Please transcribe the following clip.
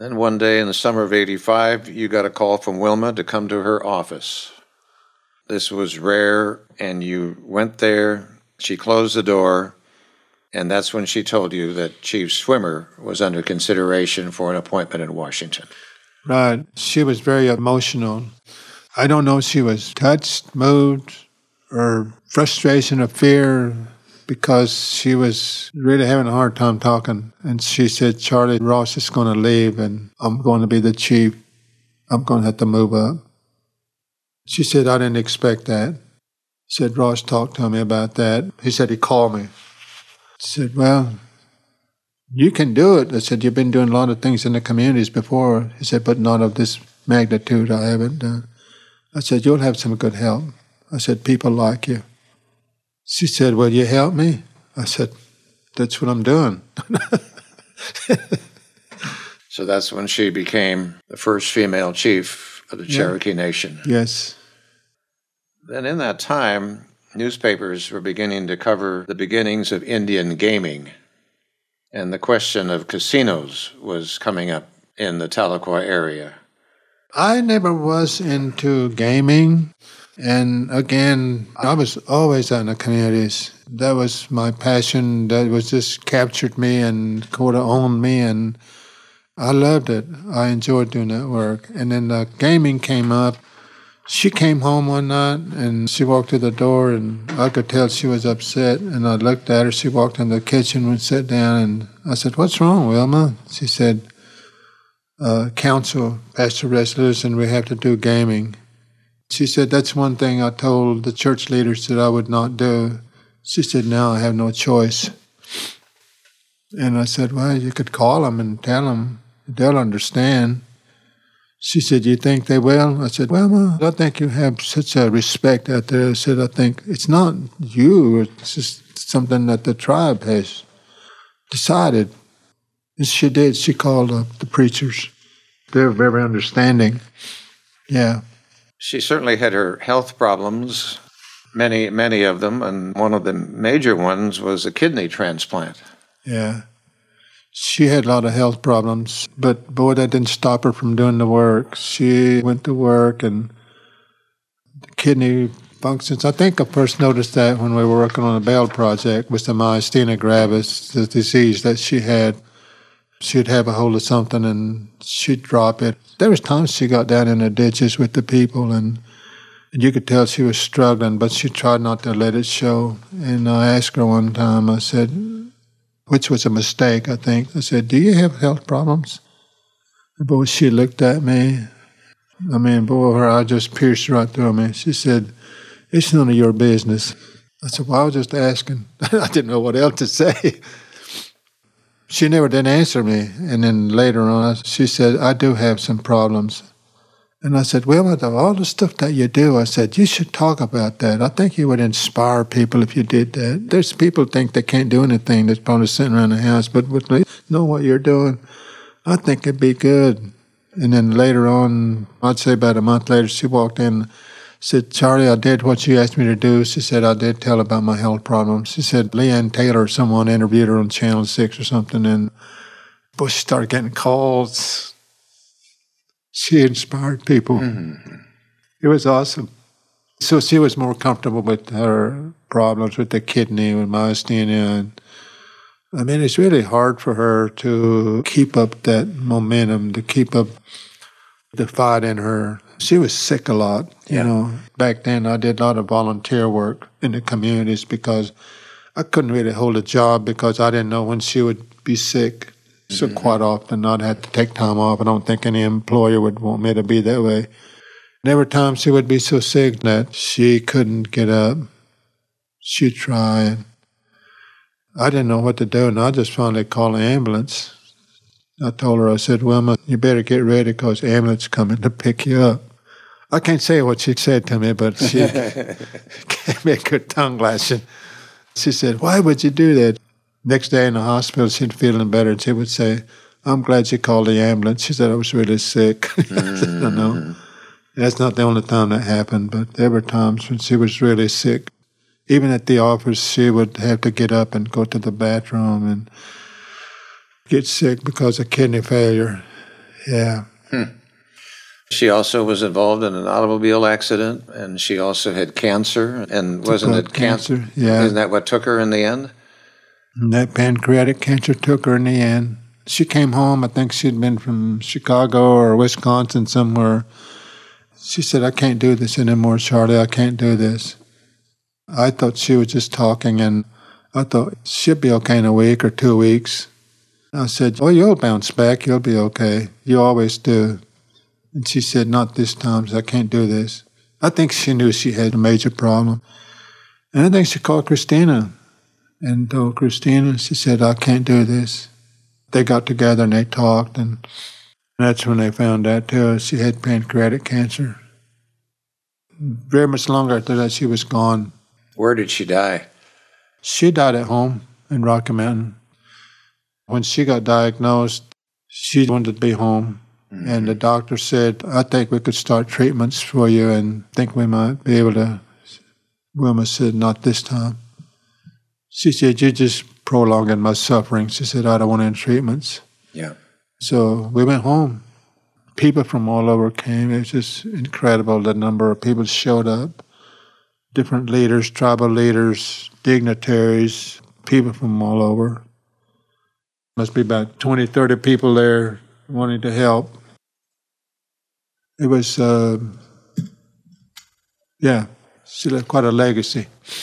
Then one day in the summer of 85, you got a call from Wilma to come to her office. This was rare, and you went there. She closed the door, and that's when she told you that Chief Swimmer was under consideration for an appointment in Washington. Right. She was very emotional. I don't know if she was touched, moved, or frustration or fear, because she was really having a hard time talking. And she said, Charlie, Ross is going to leave, and I'm going to be the chief. I'm going to have to move up. She said, I didn't expect that. She said, Ross talked to me about that. He said he called me. She said, well, you can do it. I said, you've been doing a lot of things in the communities before. He said, but not of this magnitude I haven't done. I said, you'll have some good help. I said, people like you. She said, will you help me? I said, that's what I'm doing. So that's when she became the first female chief of the Cherokee Nation. Yes. Then in that time, newspapers were beginning to cover the beginnings of Indian gaming, and the question of casinos was coming up in the Tahlequah area. I never was into gaming, and again, I was always out in the communities. That was my passion. That was just captured me and sort of owned me, and I loved it. I enjoyed doing that work. And then the gaming came up. She came home one night, and she walked to the door, and I could tell she was upset. And I looked at her. She walked in the kitchen and sat down, and I said, what's wrong, Wilma? She said, council passed a resolution we have to do gaming. She said, that's one thing I told the church leaders that I would not do. She said, now I have no choice. And I said, well, you could call them and tell them. They'll understand. She said, you think they will? I said, well, Ma, I think you have such a respect out there. I said, I think it's not you. It's just something that the tribe has decided. And she did. She called up the preachers. They're very understanding. Yeah. She certainly had her health problems, many of them, and one of the major ones was a kidney transplant. Yeah. She had a lot of health problems, but boy, that didn't stop her from doing the work. She went to work, and the kidney functions. I think I first noticed that when we were working on the Bell project with the myasthenia gravis, the disease that she had. She'd have a hold of something and she'd drop it. There was times she got down in the ditches with the people, and you could tell she was struggling, but she tried not to let it show. And I asked her one time, I said, which was a mistake, I think. I said, do you have health problems? And boy, she looked at me. I mean, boy, her eye just pierced right through me. She said, it's none of your business. I said, well, I was just asking. I didn't know what else to say. She never did answer me. And then later on, she said, I do have some problems. And I said, well, out of all the stuff that you do, I said, you should talk about that. I think you would inspire people if you did that. There's people think they can't do anything that's probably sitting around the house, but would they know what you're doing? I think it'd be good. And then later on, I'd say about a month later, she walked in, said, Charlie, I did what you asked me to do. She said, I did tell about my health problems. She said, Leanne Taylor, someone interviewed her on Channel 6 or something, and boy, she started getting calls. She inspired people. Mm-hmm. It was awesome. So she was more comfortable with her problems with the kidney and myasthenia. And I mean, it's really hard for her to keep up that momentum, to keep up the fight in her. She was sick a lot, you know. Back then, I did a lot of volunteer work in the communities because I couldn't really hold a job because I didn't know when she would be sick. So quite often, I'd have to take time off. I don't think any employer would want me to be that way. And every time she would be so sick that she couldn't get up, she'd try. And I didn't know what to do, and I just finally called an ambulance. I told her, I said, Wilma, you better get ready because the ambulance is coming to pick you up. I can't say what she said to me, but she gave me a good tongue lashing. She said, why would you do that? Next day in the hospital, she'd feeling better, and she would say, I'm glad you called the ambulance. She said, I was really sick. I don't know. That's not the only time that happened, but there were times when she was really sick. Even at the office, she would have to get up and go to the bathroom and get sick because of kidney failure. Yeah. She also was involved in an automobile accident, and she also had cancer. And wasn't it Cancer, yeah. Isn't that what took her in the end? And that pancreatic cancer took her in the end. She came home, I think she'd been from Chicago or Wisconsin somewhere. She said, I can't do this anymore, Charlie, I can't do this. I thought she was just talking, and I thought she'll be okay in a week or 2 weeks. I said, oh, you'll bounce back, you'll be okay. You always do. And she said, not this time, I can't do this. I think she knew she had a major problem. And I think she called Christina and told Christina, she said, I can't do this. They got together and they talked, and that's when they found out, too, she had pancreatic cancer. Very much longer after that, she was gone. Where did she die? She died at home in Rocky Mountain. When she got diagnosed, she wanted to be home. Mm-hmm. And the doctor said, I think we could start treatments for you and think we might be able to. Wilma said, not this time. She said, you're just prolonging my suffering. She said, I don't want any treatments. Yeah. So we went home. People from all over came. It was just incredible, the number of people showed up. Different leaders, tribal leaders, dignitaries, people from all over. Must be about 20, 30 people there wanting to help. It was, she left quite a legacy.